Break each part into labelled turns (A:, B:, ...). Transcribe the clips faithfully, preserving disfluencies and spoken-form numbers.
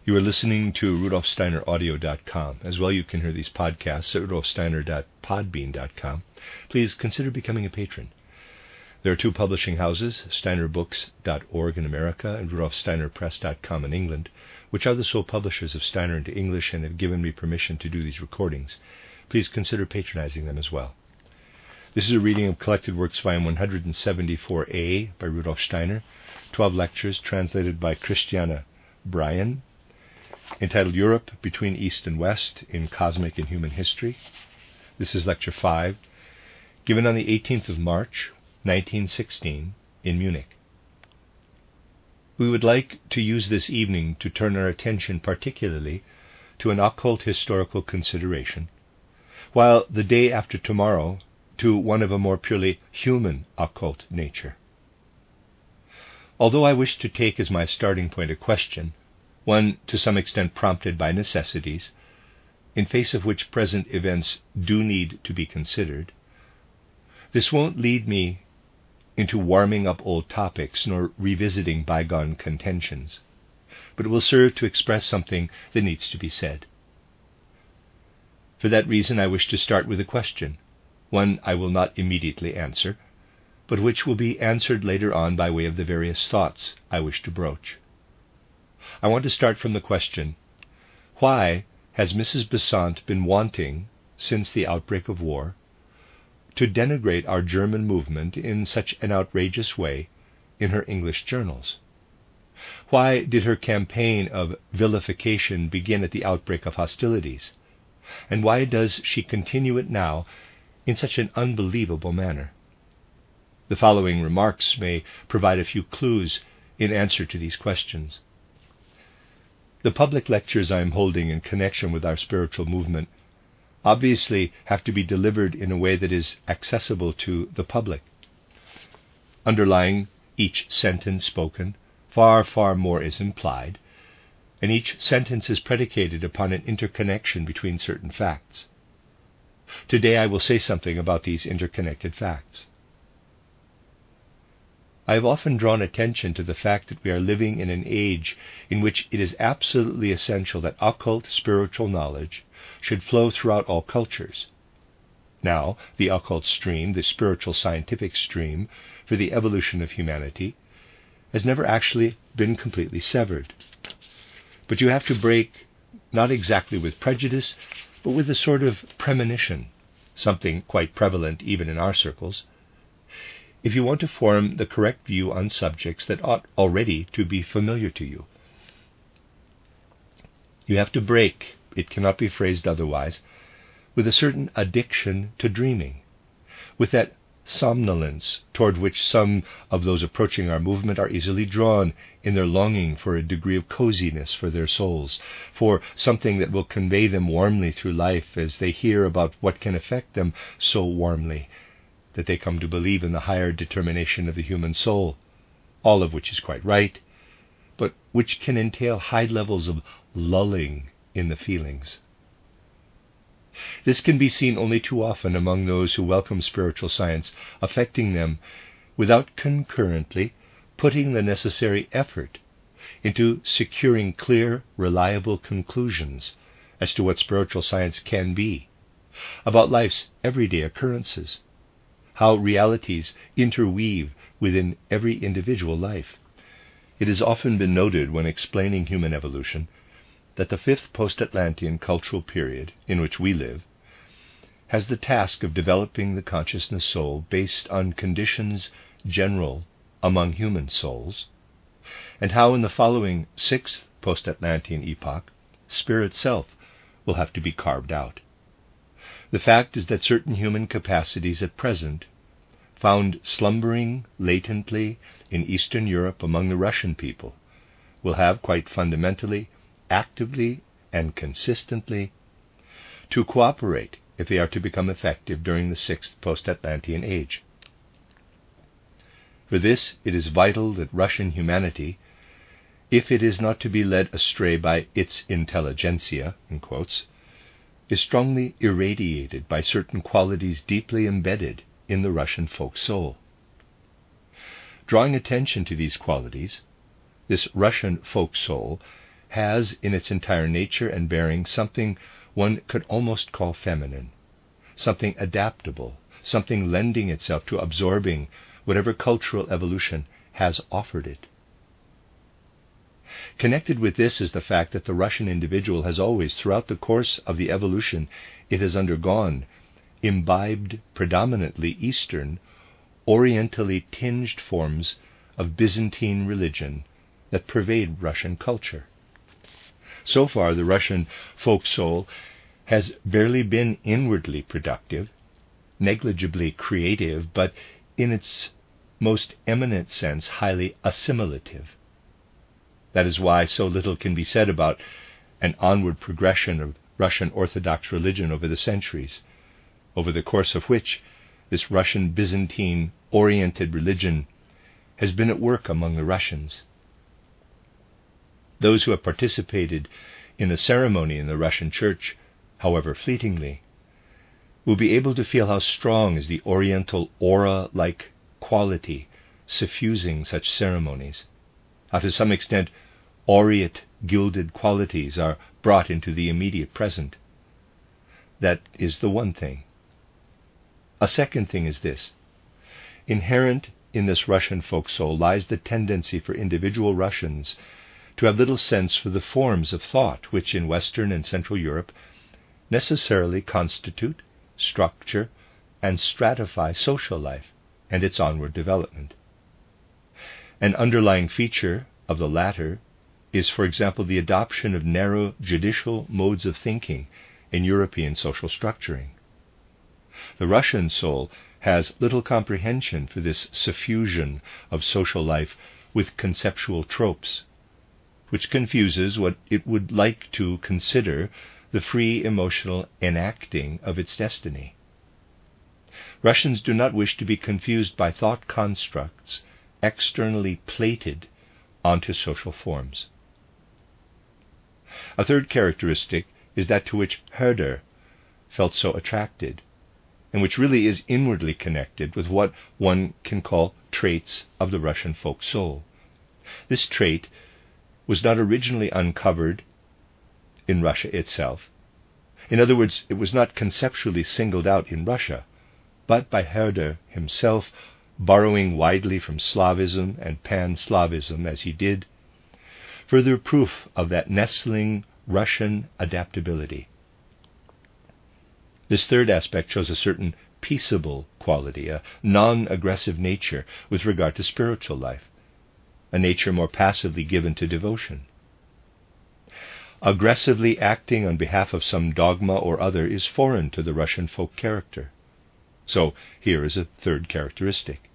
A: You are listening to Rudolf Steiner Audio dot com. As well, you can hear these podcasts at Rudolf Steiner dot podbean dot com. Please consider becoming a patron. There are two publishing houses, Steiner Books dot org in America and Rudolf Steiner Press dot com in England, which are the sole publishers of Steiner into English and have given me permission to do these recordings. Please consider patronizing them as well. This is a reading of Collected Works, Volume one seventy-four A by Rudolf Steiner, twelve lectures translated by Christiana Bryan, entitled Europe Between East and West in Cosmic and Human History. This is Lecture five, given on the eighteenth of March, nineteen sixteen, in Munich. We would like to use this evening to turn our attention particularly to an occult historical consideration, while the day after tomorrow to one of a more purely human occult nature. Although I wish to take as my starting point a question, one to some extent prompted by necessities, in face of which present events do need to be considered, this won't lead me into warming up old topics nor revisiting bygone contentions, but it will serve to express something that needs to be said. For that reason, I wish to start with a question, one I will not immediately answer, but which will be answered later on by way of the various thoughts I wish to broach. I want to start from the question, why has Missus Besant been wanting, since the outbreak of war, to denigrate our German movement in such an outrageous way in her English journals? Why did her campaign of vilification begin at the outbreak of hostilities? And why does she continue it now in such an unbelievable manner? The following remarks may provide a few clues in answer to these questions. The public lectures I am holding in connection with our spiritual movement obviously have to be delivered in a way that is accessible to the public. Underlying each sentence spoken, far, far more is implied, and each sentence is predicated upon an interconnection between certain facts. Today I will say something about these interconnected facts. I have often drawn attention to the fact that we are living in an age in which it is absolutely essential that occult spiritual knowledge should flow throughout all cultures. Now, the occult stream, the spiritual scientific stream for the evolution of humanity, has never actually been completely severed. But you have to break, not exactly with prejudice, but with a sort of premonition, something quite prevalent even in our circles, if you want to form the correct view on subjects that ought already to be familiar to you. You have to break, it cannot be phrased otherwise, with a certain addiction to dreaming, with that somnolence toward which some of those approaching our movement are easily drawn in their longing for a degree of coziness for their souls, for something that will convey them warmly through life as they hear about what can affect them so warmly that they come to believe in the higher determination of the human soul, all of which is quite right, but which can entail high levels of lulling in the feelings. This can be seen only too often among those who welcome spiritual science affecting them without concurrently putting the necessary effort into securing clear, reliable conclusions as to what spiritual science can be, about life's everyday occurrences, how realities interweave within every individual life. It has often been noted when explaining human evolution that the fifth post-Atlantean cultural period in which we live has the task of developing the consciousness soul based on conditions general among human souls, and how in the following sixth post-Atlantean epoch, spirit self will have to be carved out. The fact is that certain human capacities at present, found slumbering latently in Eastern Europe among the Russian people, will have quite fundamentally, actively, and consistently to cooperate if they are to become effective during the sixth post-Atlantean age. For this, it is vital that Russian humanity, if it is not to be led astray by its intelligentsia, in quotes, is strongly irradiated by certain qualities deeply embedded in the Russian folk soul. Drawing attention to these qualities, this Russian folk soul has in its entire nature and bearing something one could almost call feminine, something adaptable, something lending itself to absorbing whatever cultural evolution has offered it. Connected with this is the fact that the Russian individual has always, throughout the course of the evolution it has undergone, imbibed predominantly Eastern, orientally tinged forms of Byzantine religion that pervade Russian culture. So far, the Russian folk soul has barely been inwardly productive, negligibly creative, but in its most eminent sense highly assimilative. That is why so little can be said about an onward progression of Russian Orthodox religion over the centuries, over the course of which this Russian Byzantine-oriented religion has been at work among the Russians. Those who have participated in a ceremony in the Russian Church, however fleetingly, will be able to feel how strong is the oriental aura-like quality suffusing such ceremonies, how to some extent aureate gilded qualities are brought into the immediate present. That is the one thing. A second thing is this. Inherent in this Russian folk soul lies the tendency for individual Russians to have little sense for the forms of thought which in Western and Central Europe necessarily constitute, structure, and stratify social life and its onward development. An underlying feature of the latter is, for example, the adoption of narrow judicial modes of thinking in European social structuring. The Russian soul has little comprehension for this suffusion of social life with conceptual tropes, which confuses what it would like to consider the free emotional enacting of its destiny. Russians do not wish to be confused by thought constructs externally plated onto social forms. A third characteristic is that to which Herder felt so attracted, and which really is inwardly connected with what one can call traits of the Russian folk soul. This trait was not originally uncovered in Russia itself. In other words, it was not conceptually singled out in Russia, but by Herder himself, borrowing widely from Slavism and Pan-Slavism as he did, further proof of that nestling Russian adaptability. This third aspect shows a certain peaceable quality, a non-aggressive nature with regard to spiritual life, a nature more passively given to devotion. Aggressively acting on behalf of some dogma or other is foreign to the Russian folk character. So here is a third characteristic.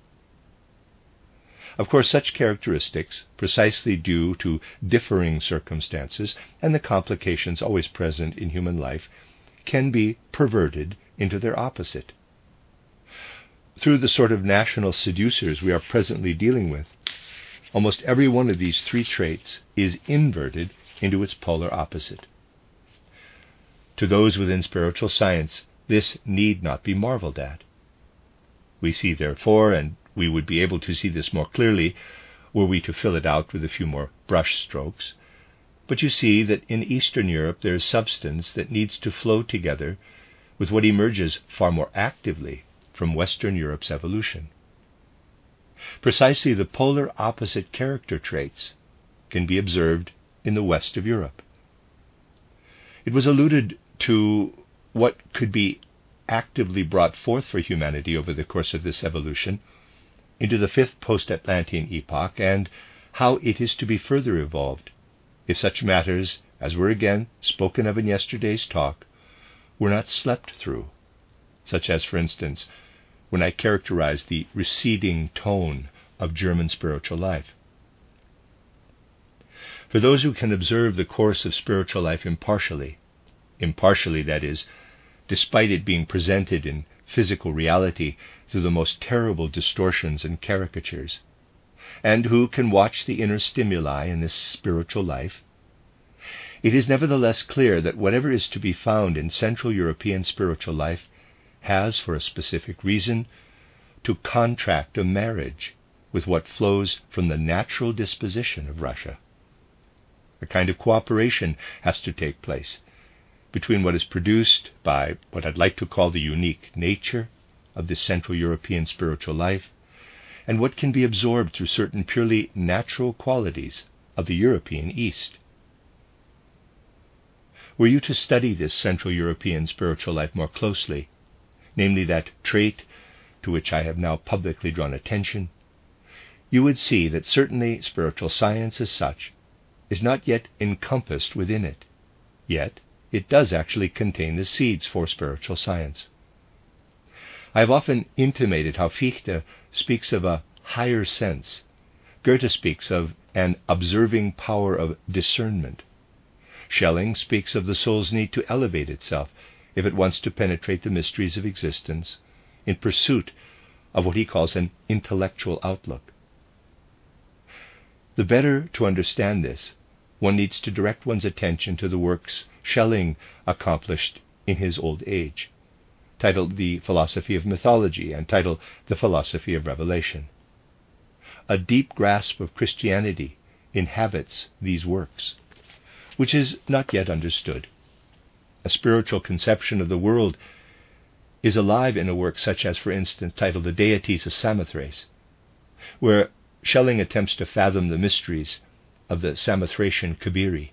A: Of course, such characteristics, precisely due to differing circumstances and the complications always present in human life, can be perverted into their opposite. Through the sort of national seducers we are presently dealing with, almost every one of these three traits is inverted into its polar opposite. To those within spiritual science, this need not be marveled at. We see, therefore, and we would be able to see this more clearly were we to fill it out with a few more brush strokes, but you see that in Eastern Europe there is substance that needs to flow together with what emerges far more actively from Western Europe's evolution. Precisely the polar opposite character traits can be observed in the west of Europe. It was alluded to what could be actively brought forth for humanity over the course of this evolution into the fifth post-Atlantean epoch, and how it is to be further evolved if such matters as were again spoken of in yesterday's talk were not slept through, such as, for instance, when I characterized the receding tone of German spiritual life. For those who can observe the course of spiritual life impartially, impartially, that is, despite it being presented in physical reality through the most terrible distortions and caricatures, and who can watch the inner stimuli in this spiritual life, it is nevertheless clear that whatever is to be found in Central European spiritual life has, for a specific reason, to contract a marriage with what flows from the natural disposition of Russia. A kind of cooperation has to take place between what is produced by what I'd like to call the unique nature of this Central European spiritual life and what can be absorbed through certain purely natural qualities of the European East. Were you to study this Central European spiritual life more closely, namely that trait to which I have now publicly drawn attention, you would see that certainly spiritual science as such is not yet encompassed within it, yet it does actually contain the seeds for spiritual science. I have often intimated how Fichte speaks of a higher sense. Goethe speaks of an observing power of discernment. Schelling speaks of the soul's need to elevate itself if it wants to penetrate the mysteries of existence in pursuit of what he calls an intellectual outlook. The better to understand this, one needs to direct one's attention to the works Schelling accomplished in his old age, titled The Philosophy of Mythology and titled The Philosophy of Revelation. A deep grasp of Christianity inhabits these works, which is not yet understood. A spiritual conception of the world is alive in a work such as, for instance, titled The Deities of Samothrace, where Schelling attempts to fathom the mysteries of the Samothracian Kabiri.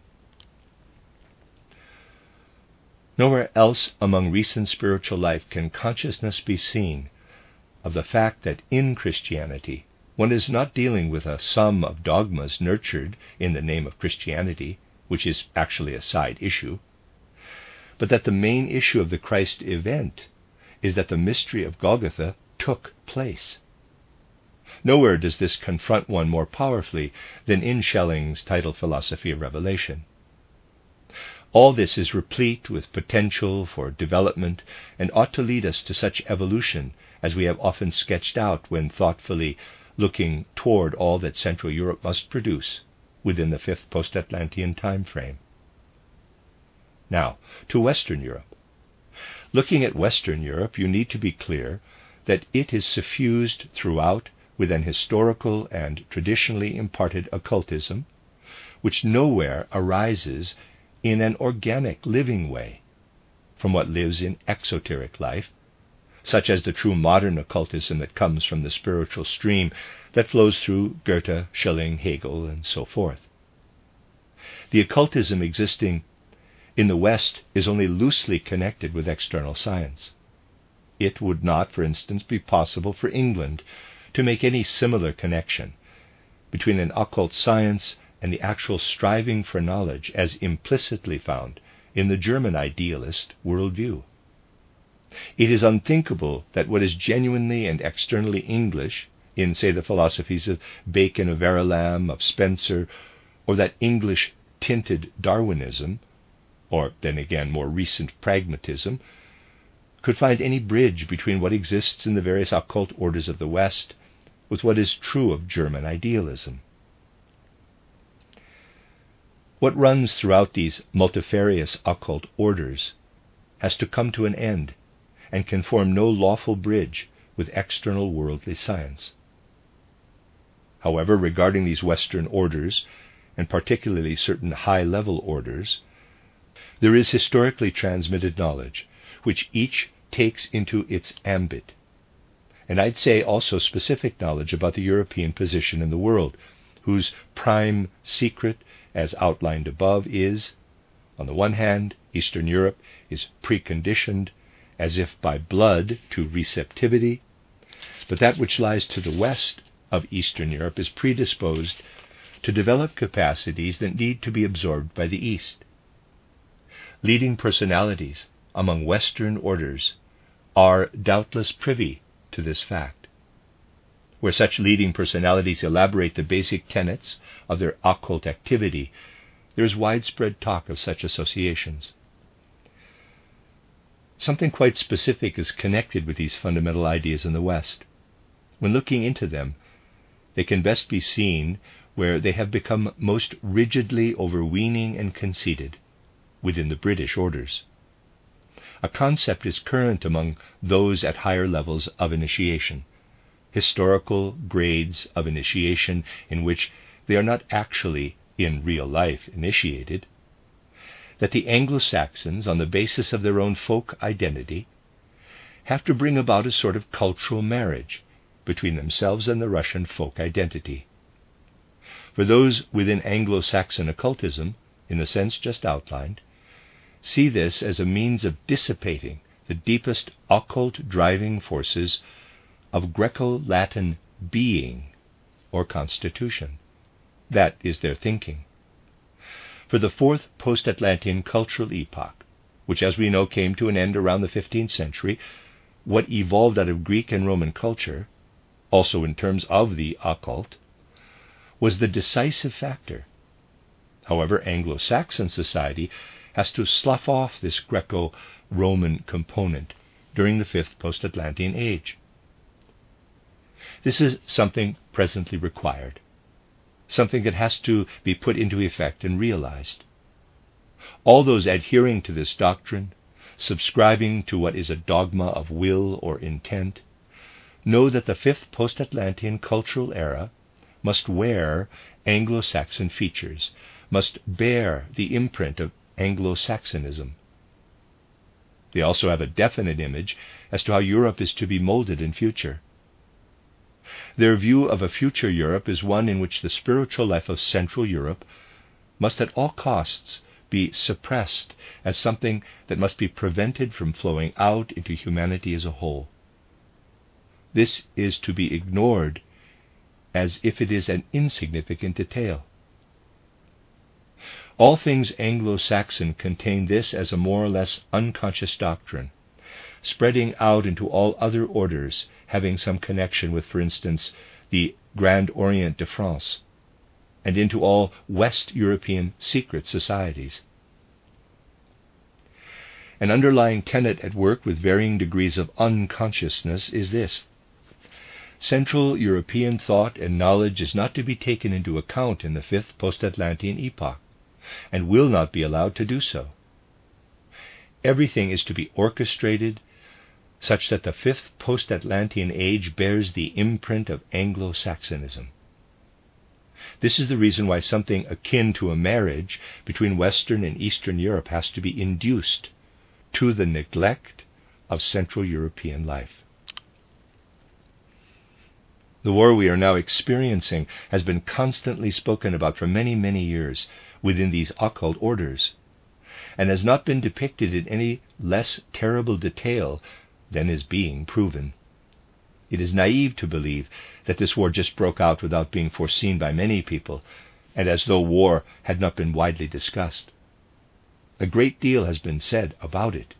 A: Nowhere else among recent spiritual life can consciousness be seen of the fact that in Christianity one is not dealing with a sum of dogmas nurtured in the name of Christianity, which is actually a side issue, but that the main issue of the Christ event is that the mystery of Golgotha took place. Nowhere does this confront one more powerfully than in Schelling's titled Philosophy of Revelation. All this is replete with potential for development and ought to lead us to such evolution as we have often sketched out when thoughtfully looking toward all that Central Europe must produce within the fifth post-Atlantean time frame. Now, to Western Europe. Looking at Western Europe, you need to be clear that it is suffused throughout with an historical and traditionally imparted occultism, which nowhere arises in an organic living way from what lives in exoteric life, such as the true modern occultism that comes from the spiritual stream that flows through Goethe, Schelling, Hegel, and so forth. The occultism existing in the West is only loosely connected with external science. It would not, for instance, be possible for England to make any similar connection between an occult science and the actual striving for knowledge as implicitly found in the German idealist worldview. It is unthinkable that what is genuinely and externally English in, say, the philosophies of Bacon, of Verlaam, of Spencer, or that English-tinted Darwinism, or then again more recent pragmatism, could find any bridge between what exists in the various occult orders of the West with what is true of German idealism. What runs throughout these multifarious occult orders has to come to an end and can form no lawful bridge with external worldly science. However, regarding these Western orders, and particularly certain high-level orders, there is historically transmitted knowledge which each takes into its ambit, and I'd say also specific knowledge about the European position in the world, whose prime secret, as outlined above, is, on the one hand, Eastern Europe is preconditioned as if by blood to receptivity, but that which lies to the west of Eastern Europe is predisposed to develop capacities that need to be absorbed by the East. Leading personalities among Western orders are doubtless privy to this fact. Where such leading personalities elaborate the basic tenets of their occult activity, there is widespread talk of such associations. Something quite specific is connected with these fundamental ideas in the West. When looking into them, they can best be seen where they have become most rigidly overweening and conceited, within the British orders. A concept is current among those at higher levels of initiation, historical grades of initiation in which they are not actually in real life initiated, that the Anglo-Saxons, on the basis of their own folk identity, have to bring about a sort of cultural marriage between themselves and the Russian folk identity. For those within Anglo-Saxon occultism, in the sense just outlined, see this as a means of dissipating the deepest occult driving forces of Greco-Latin being or constitution. That is their thinking. For the fourth post-Atlantean cultural epoch, which as we know came to an end around the fifteenth century, what evolved out of Greek and Roman culture, also in terms of the occult, was the decisive factor. However, Anglo-Saxon society has to slough off this Greco-Roman component during the fifth post-Atlantean age. This is something presently required, something that has to be put into effect and realized. All those adhering to this doctrine, subscribing to what is a dogma of will or intent, know that the fifth post-Atlantean cultural era must wear Anglo-Saxon features, must bear the imprint of Anglo-Saxonism. They also have a definite image as to how Europe is to be molded in future. Their view of a future Europe is one in which the spiritual life of Central Europe must at all costs be suppressed as something that must be prevented from flowing out into humanity as a whole. This is to be ignored as if it is an insignificant detail. All things Anglo-Saxon contain this as a more or less unconscious doctrine, spreading out into all other orders having some connection with, for instance, the Grand Orient de France, and into all West European secret societies. An underlying tenet at work with varying degrees of unconsciousness is this: Central European thought and knowledge is not to be taken into account in the fifth post-Atlantean epoch, and will not be allowed to do so. Everything is to be orchestrated such that the fifth post-Atlantean age bears the imprint of Anglo-Saxonism. This is the reason why something akin to a marriage between Western and Eastern Europe has to be induced to the neglect of Central European life. The war we are now experiencing has been constantly spoken about for many, many years within these occult orders, and has not been depicted in any less terrible detail than is being proven. It is naive to believe that this war just broke out without being foreseen by many people, and as though war had not been widely discussed. A great deal has been said about it.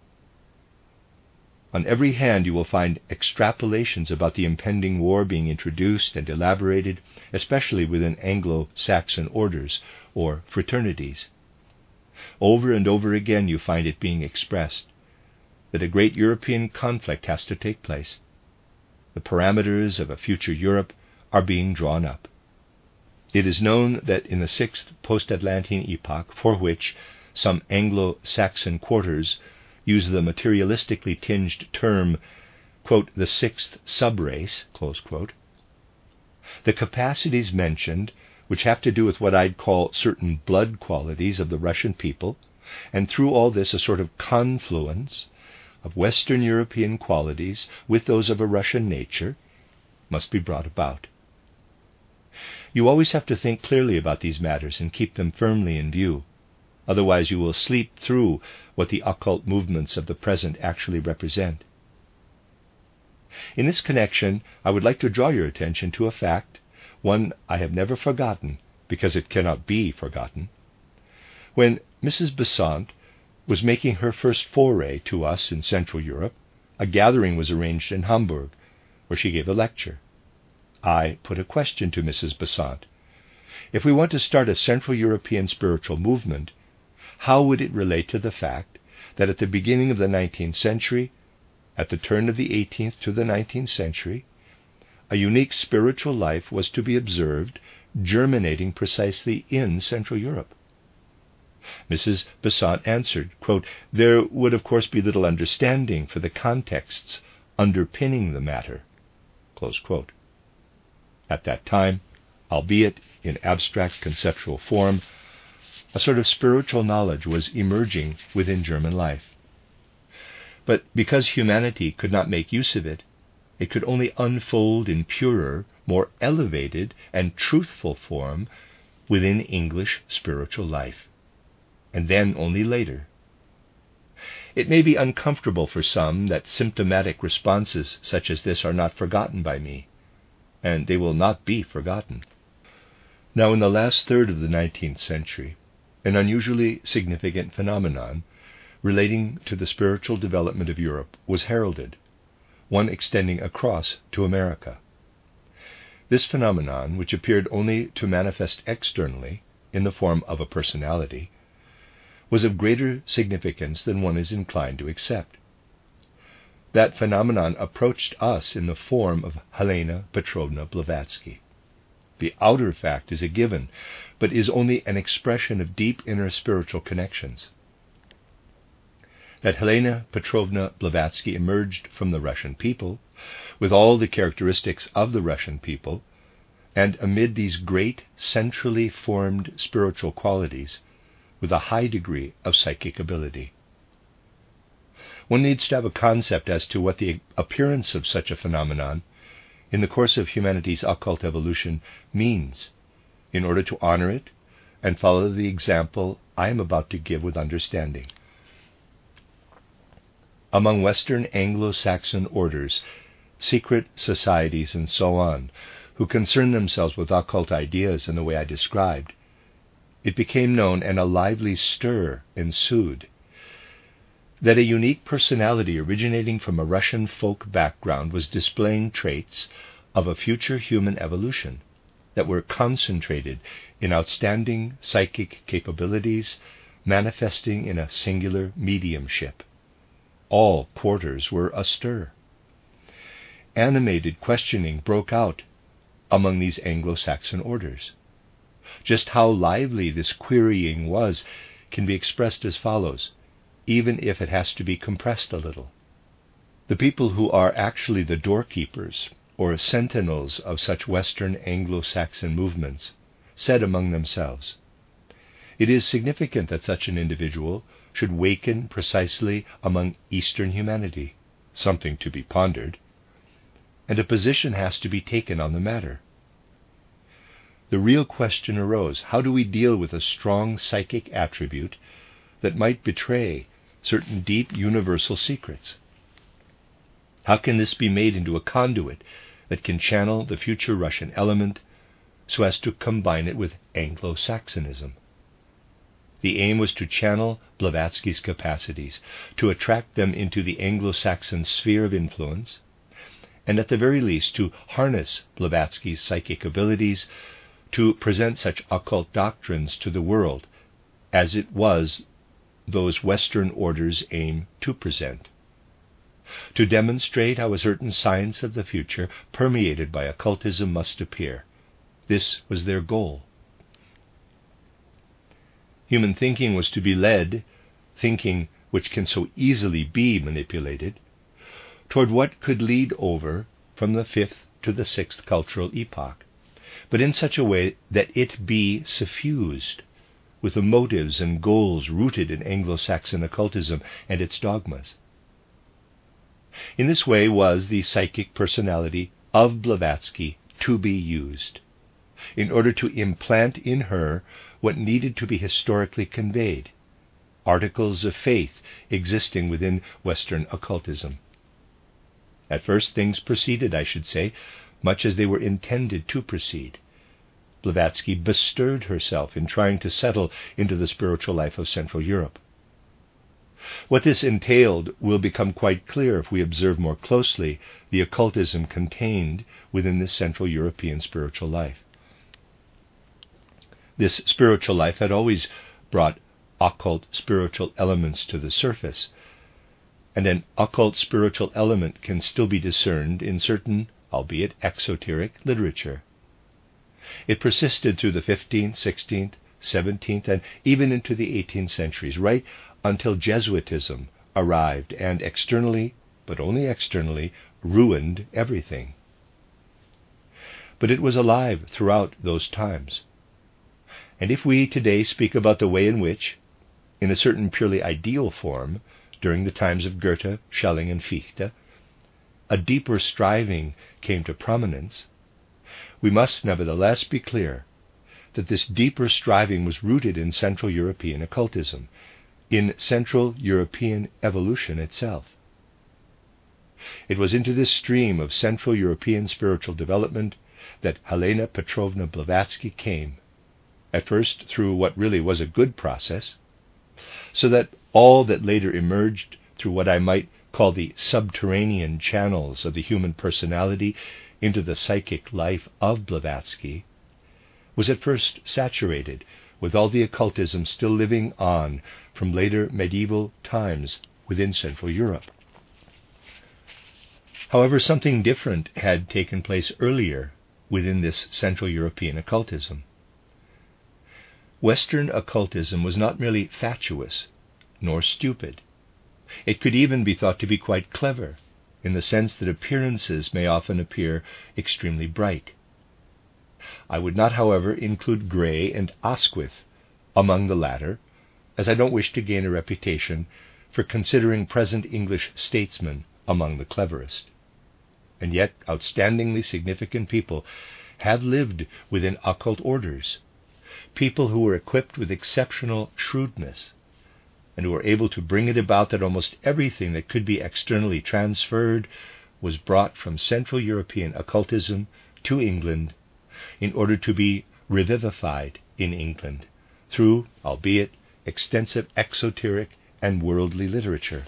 A: On every hand you will find extrapolations about the impending war being introduced and elaborated, especially within Anglo-Saxon orders or fraternities. Over and over again you find it being expressed that a great European conflict has to take place. The parameters of a future Europe are being drawn up. It is known that in the sixth post-Atlantean epoch, for which some Anglo-Saxon quarters use the materialistically tinged term, quote, the sixth subrace, close quote, the capacities mentioned, which have to do with what I'd call certain blood qualities of the Russian people, and through all this a sort of confluence of Western European qualities with those of a Russian nature, must be brought about. You always have to think clearly about these matters and keep them firmly in view. Otherwise you will sleep through what the occult movements of the present actually represent. In this connection, I would like to draw your attention to a fact, one I have never forgotten, because it cannot be forgotten. When Missus Besant was making her first foray to us in Central Europe, a gathering was arranged in Hamburg, where she gave a lecture. I put a question to Missus Besant. If we want to start a Central European spiritual movement, how would it relate to the fact that at the beginning of the nineteenth century, at the turn of the eighteenth to the nineteenth century, a unique spiritual life was to be observed germinating precisely in Central Europe? Missus Besant answered, quote, there would of course be little understanding for the contexts underpinning the matter, close quote. At that time, albeit in abstract conceptual form, a sort of spiritual knowledge was emerging within German life. But because humanity could not make use of it, it could only unfold in purer, more elevated and truthful form within English spiritual life, and then only later. It may be uncomfortable for some that symptomatic responses such as this are not forgotten by me, and they will not be forgotten. Now, in the last third of the nineteenth century, an unusually significant phenomenon relating to the spiritual development of Europe was heralded, one extending across to America. This phenomenon, which appeared only to manifest externally in the form of a personality, was of greater significance than one is inclined to accept. That phenomenon approached us in the form of Helena Petrovna Blavatsky. The outer fact is a given, but is only an expression of deep inner spiritual connections. That Helena Petrovna Blavatsky emerged from the Russian people, with all the characteristics of the Russian people, and amid these great, centrally formed spiritual qualities, with a high degree of psychic ability. One needs to have a concept as to what the appearance of such a phenomenon in the course of humanity's occult evolution means, in order to honor it and follow the example I am about to give with understanding. Among Western Anglo-Saxon orders, secret societies, and so on, who concern themselves with occult ideas in the way I described, it became known, and a lively stir ensued, that a unique personality originating from a Russian folk background was displaying traits of a future human evolution that were concentrated in outstanding psychic capabilities manifesting in a singular mediumship. All quarters were astir. Animated questioning broke out among these Anglo-Saxon orders. Just how lively this querying was can be expressed as follows, even if it has to be compressed a little. The people who are actually the doorkeepers or sentinels of such Western Anglo-Saxon movements said among themselves, "It is significant that such an individual should waken precisely among Eastern humanity, something to be pondered, and a position has to be taken on the matter." The real question arose, how do we deal with a strong psychic attribute that might betray certain deep universal secrets? How can this be made into a conduit that can channel the future Russian element so as to combine it with Anglo-Saxonism? The aim was to channel Blavatsky's capacities, to attract them into the Anglo-Saxon sphere of influence, and at the very least to harness Blavatsky's psychic abilities to present such occult doctrines to the world as it was those Western orders aim to present, to demonstrate how a certain science of the future permeated by occultism must appear. This was their goal. Human thinking was to be led, thinking which can so easily be manipulated, toward what could lead over from the fifth to the sixth cultural epoch, but in such a way that it be suffused with the motives and goals rooted in Anglo-Saxon occultism and its dogmas. In this way was the psychic personality of Blavatsky to be used, in order to implant in her what needed to be historically conveyed, articles of faith existing within Western occultism. At first things proceeded, I should say, much as they were intended to proceed. Blavatsky bestirred herself in trying to settle into the spiritual life of Central Europe. What this entailed will become quite clear if we observe more closely the occultism contained within this Central European spiritual life. This spiritual life had always brought occult spiritual elements to the surface, and an occult spiritual element can still be discerned in certain, albeit exoteric, literature. It persisted through the fifteenth, sixteenth, seventeenth, and even into the eighteenth centuries, right until Jesuitism arrived and externally, but only externally, ruined everything. but it was alive throughout those times. And if we today speak about the way in which, in a certain purely ideal form, during the times of Goethe, Schelling, and Fichte, a deeper striving came to prominence, we must nevertheless be clear that this deeper striving was rooted in Central European occultism, in Central European evolution itself. It was into this stream of Central European spiritual development that Helena Petrovna Blavatsky came, at first through what really was a good process, so that all that later emerged through what I might call the subterranean channels of the human personality into the psychic life of Blavatsky was at first saturated with all the occultism still living on from later medieval times within Central Europe. However, something different had taken place earlier within this Central European occultism. Western occultism was not merely fatuous, nor stupid. It could even be thought to be quite clever, in the sense that appearances may often appear extremely bright. I would not, however, include Gray and Asquith among the latter, as I don't wish to gain a reputation for considering present English statesmen among the cleverest. And yet outstandingly significant people have lived within occult orders, people who were equipped with exceptional shrewdness, and who were able to bring it about that almost everything that could be externally transferred was brought from Central European occultism to England in order to be revivified in England through, albeit extensive exoteric and worldly literature.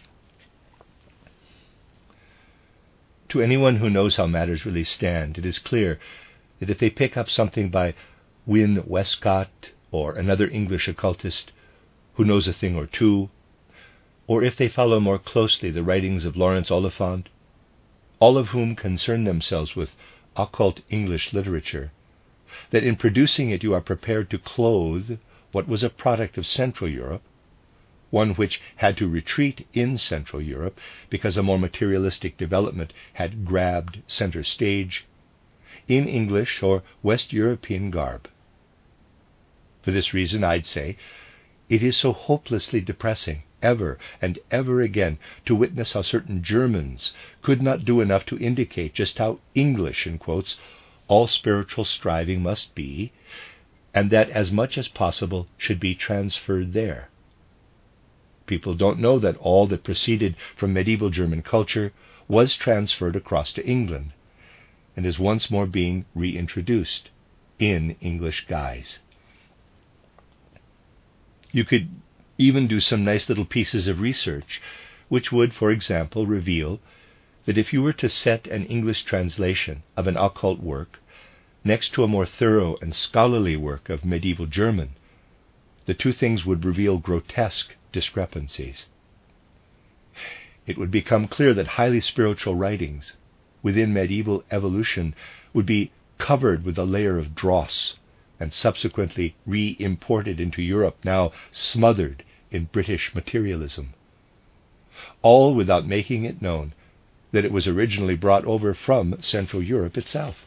A: To anyone who knows how matters really stand, it is clear that if they pick up something by Wynne Westcott or another English occultist who knows a thing or two, or if they follow more closely the writings of Lawrence Oliphant, all of whom concern themselves with occult English literature, that in producing it you are prepared to clothe what was a product of Central Europe, one which had to retreat in Central Europe because a more materialistic development had grabbed center stage, in English or West European garb. For this reason, I'd say, it is so hopelessly depressing ever and ever again to witness how certain Germans could not do enough to indicate just how English, in quotes, all spiritual striving must be, and that as much as possible should be transferred there. People don't know that all that proceeded from medieval German culture was transferred across to England, and is once more being reintroduced in English guise. You could even do some nice little pieces of research, which would, for example, reveal that if you were to set an English translation of an occult work next to a more thorough and scholarly work of medieval German, the two things would reveal grotesque discrepancies. It would become clear that highly spiritual writings within medieval evolution would be covered with a layer of dross and subsequently re-imported into Europe, now smothered in British materialism, all without making it known that it was originally brought over from Central Europe itself.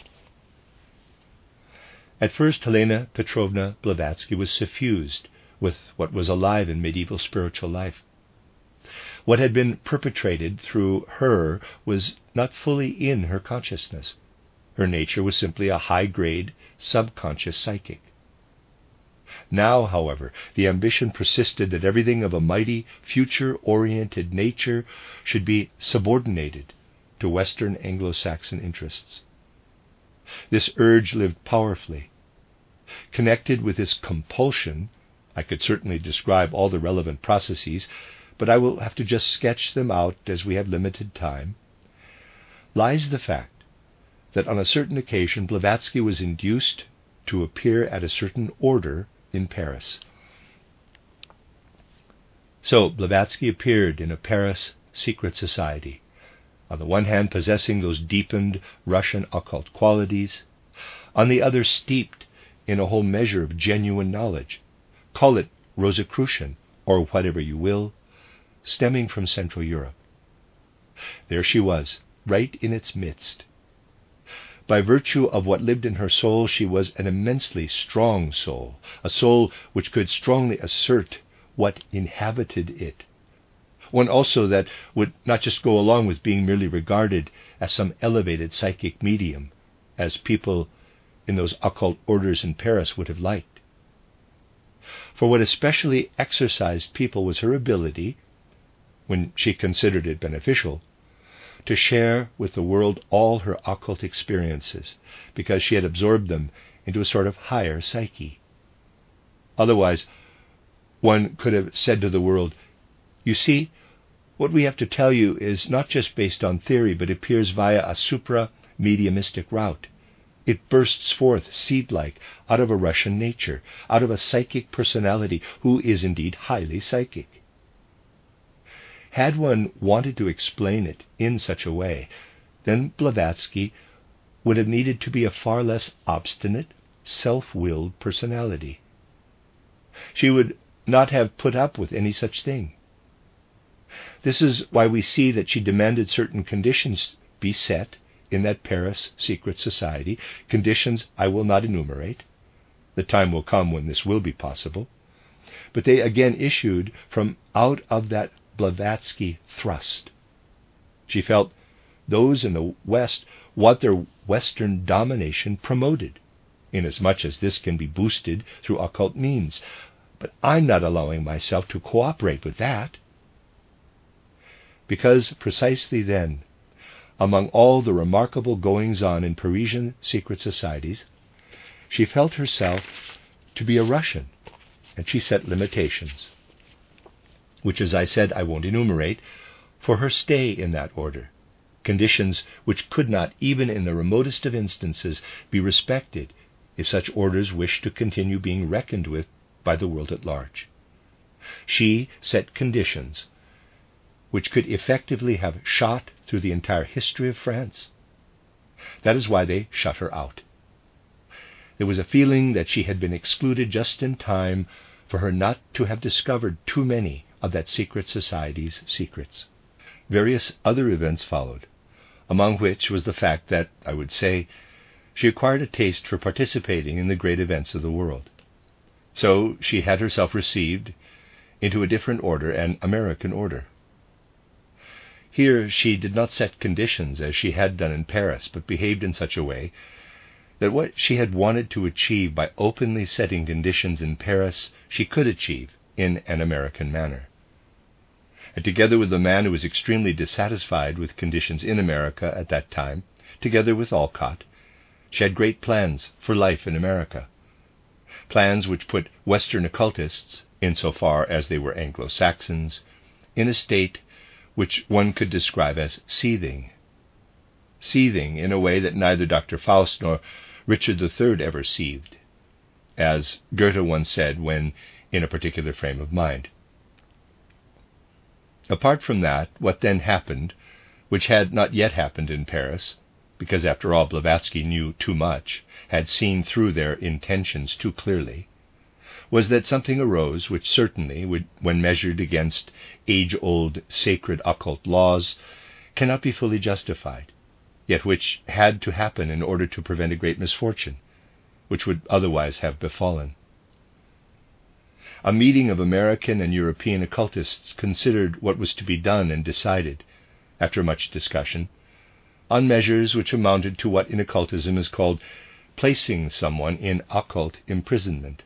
A: At first, Helena Petrovna Blavatsky was suffused with what was alive in medieval spiritual life. What had been perpetrated through her was not fully in her consciousness. Her nature was simply a high-grade, subconscious psychic. Now, however, the ambition persisted that everything of a mighty, future-oriented nature should be subordinated to Western Anglo-Saxon interests. This urge lived powerfully. Connected with this compulsion, I could certainly describe all the relevant processes, but I will have to just sketch them out as we have limited time, lies the fact that on a certain occasion Blavatsky was induced to appear at a certain order in Paris. So Blavatsky appeared in a Paris secret society, on the one hand possessing those deepened Russian occult qualities, on the other steeped in a whole measure of genuine knowledge, call it Rosicrucian or whatever you will, stemming from Central Europe. There she was, right in its midst. by virtue of what lived in her soul, she was an immensely strong soul, a soul which could strongly assert what inhabited it. One also that would not just go along with being merely regarded as some elevated psychic medium, as people in those occult orders in Paris would have liked. For what especially exercised people was her ability, when she considered it beneficial, to share with the world all her occult experiences, because she had absorbed them into a sort of higher psyche. Otherwise, one could have said to the world, "You see, what we have to tell you is not just based on theory, but appears via a supra-mediumistic route. It bursts forth, seed-like, out of a Russian nature, out of a psychic personality who is indeed highly psychic." Had one wanted to explain it in such a way, then Blavatsky would have needed to be a far less obstinate, self-willed personality. She would not have put up with any such thing. This is why we see that she demanded certain conditions be set in that Paris secret society, conditions I will not enumerate. The time will come when this will be possible. But they again issued from out of that Blavatsky thrust. She felt those in the West want their Western domination promoted, inasmuch as this can be boosted through occult means. But I'm not allowing myself to cooperate with that. Because precisely then, among all the remarkable goings-on in Parisian secret societies, she felt herself to be a Russian, and she set limitations, which, as I said, I won't enumerate, for her stay in that order, conditions which could not, even in the remotest of instances, be respected if such orders wished to continue being reckoned with by the world at large. She set conditions which could effectively have shot through the entire history of France. That is why they shut her out. There was a feeling that she had been excluded just in time for her not to have discovered too many of that secret society's secrets. Various other events followed, among which was the fact that, I would say, she acquired a taste for participating in the great events of the world. So she had herself received into a different order, an American order. Here she did not set conditions as she had done in Paris, but behaved in such a way that what she had wanted to achieve by openly setting conditions in Paris, she could achieve in an American manner. And together with a man who was extremely dissatisfied with conditions in America at that time, together with Alcott, she had great plans for life in America. Plans which put Western occultists, insofar as they were Anglo-Saxons, in a state which one could describe as seething. Seething in a way that neither Doctor Faust nor Richard the Third ever seethed, as Goethe once said when in a particular frame of mind. Apart from that, what then happened, which had not yet happened in Paris, because after all Blavatsky knew too much, had seen through their intentions too clearly, was that something arose which certainly, would, when measured against age-old sacred occult laws, cannot be fully justified, yet which had to happen in order to prevent a great misfortune, which would otherwise have befallen. A meeting of American and European occultists considered what was to be done and decided, after much discussion, on measures which amounted to what in occultism is called placing someone in occult imprisonment.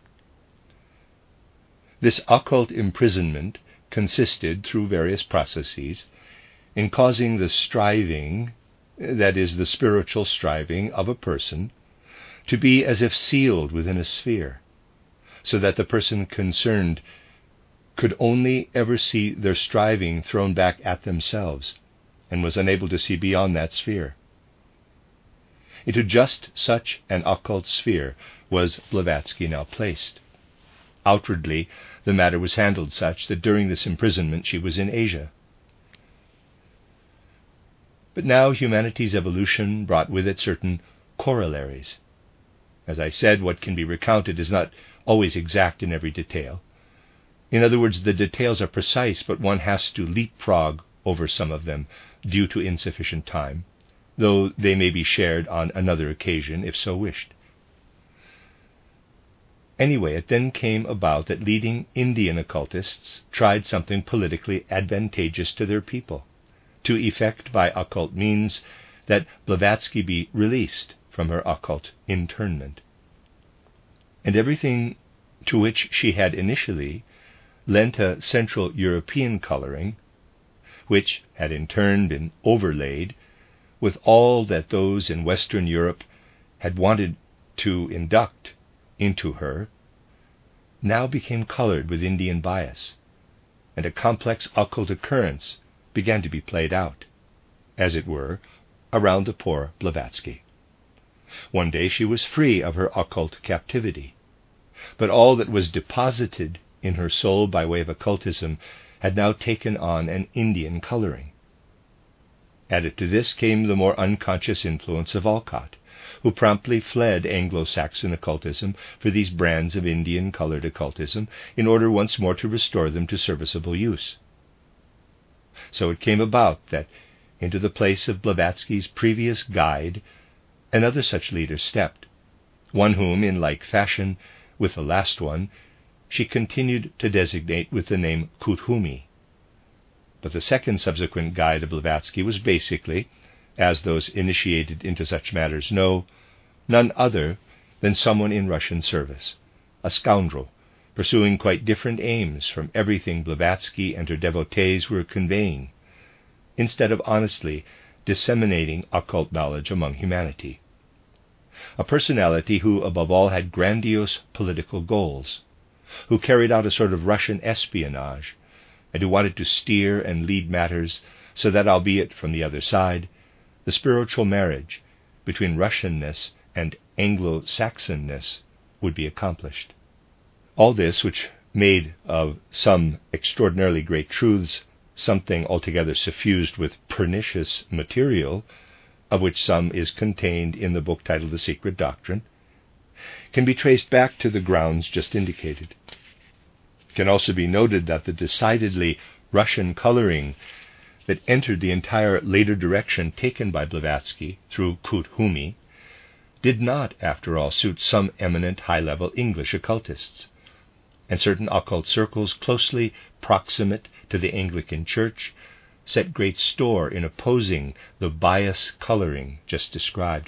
A: This occult imprisonment consisted, through various processes, in causing the striving, that is, the spiritual striving of a person, to be as if sealed within a sphere, so that the person concerned could only ever see their striving thrown back at themselves, and was unable to see beyond that sphere. Into just such an occult sphere was Blavatsky now placed. Outwardly, the matter was handled such that during this imprisonment she was in Asia. But now humanity's evolution brought with it certain corollaries. As I said, what can be recounted is not always exact in every detail. In other words, the details are precise, but one has to leapfrog over some of them due to insufficient time, though they may be shared on another occasion if so wished. Anyway, it then came about that leading Indian occultists tried something politically advantageous to their people, to effect by occult means that Blavatsky be released from her occult internment. And everything to which she had initially lent a Central European coloring, which had in turn been overlaid with all that those in Western Europe had wanted to induct into her, now became colored with Indian bias, and a complex occult occurrence began to be played out, as it were, around the poor Blavatsky. One day she was free of her occult captivity, but all that was deposited in her soul by way of occultism had now taken on an Indian coloring. Added to this came the more unconscious influence of Alcott, who promptly fled Anglo-Saxon occultism for these brands of Indian-colored occultism in order once more to restore them to serviceable use. So it came about that into the place of Blavatsky's previous guide another such leader stepped, one whom, in like fashion with the last one, she continued to designate with the name Kuthumi. But the second subsequent guide of Blavatsky was basically, as those initiated into such matters know, none other than someone in Russian service, a scoundrel, pursuing quite different aims from everything Blavatsky and her devotees were conveying, instead of honestly disseminating occult knowledge among humanity. A personality who, above all, had grandiose political goals, who carried out a sort of Russian espionage, and who wanted to steer and lead matters so that, albeit from the other side, the spiritual marriage between Russianness and Anglo-Saxonness would be accomplished. All this, which made of some extraordinarily great truths something altogether suffused with pernicious material, of which some is contained in the book titled The Secret Doctrine, can be traced back to the grounds just indicated. It can also be noted that the decidedly Russian coloring that entered the entire later direction taken by Blavatsky through Kuthumi did not, after all, suit some eminent high-level English occultists, and certain occult circles closely proximate to the Anglican Church set great store in opposing the bias coloring just described.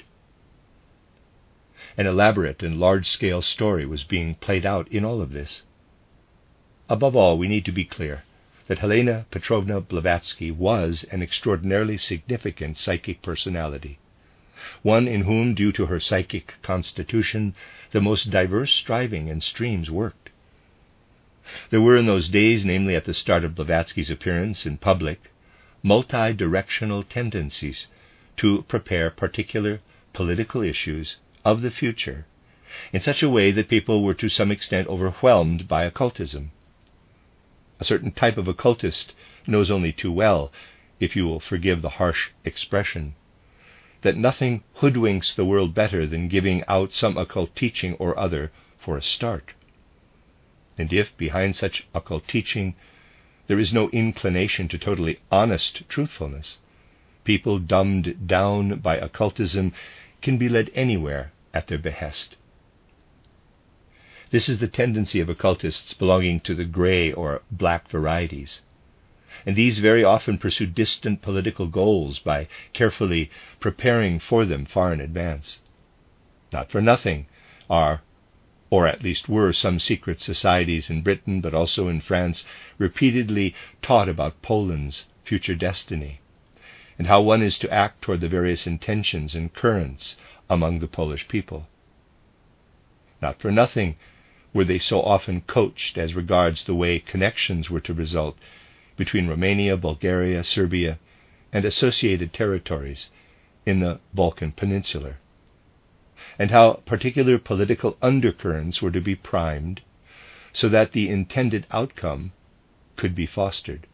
A: An elaborate and large-scale story was being played out in all of this. Above all, we need to be clear that Helena Petrovna Blavatsky was an extraordinarily significant psychic personality, one in whom, due to her psychic constitution, the most diverse striving and streams worked. There were in those days, namely at the start of Blavatsky's appearance in public, multi-directional tendencies to prepare particular political issues of the future in such a way that people were to some extent overwhelmed by occultism. A certain type of occultist knows only too well, if you will forgive the harsh expression, that nothing hoodwinks the world better than giving out some occult teaching or other for a start. And if, behind such occult teaching, there is no inclination to totally honest truthfulness, people dumbed down by occultism can be led anywhere at their behest. This is the tendency of occultists belonging to the gray or black varieties, and these very often pursue distant political goals by carefully preparing for them far in advance. Not for nothing are, or at least were, some secret societies in Britain, but also in France, repeatedly taught about Poland's future destiny, and how one is to act toward the various intentions and currents among the Polish people. Not for nothing were they so often coached as regards the way connections were to result between Romania, Bulgaria, Serbia, and associated territories in the Balkan Peninsula, and how particular political undercurrents were to be primed so that the intended outcome could be fostered.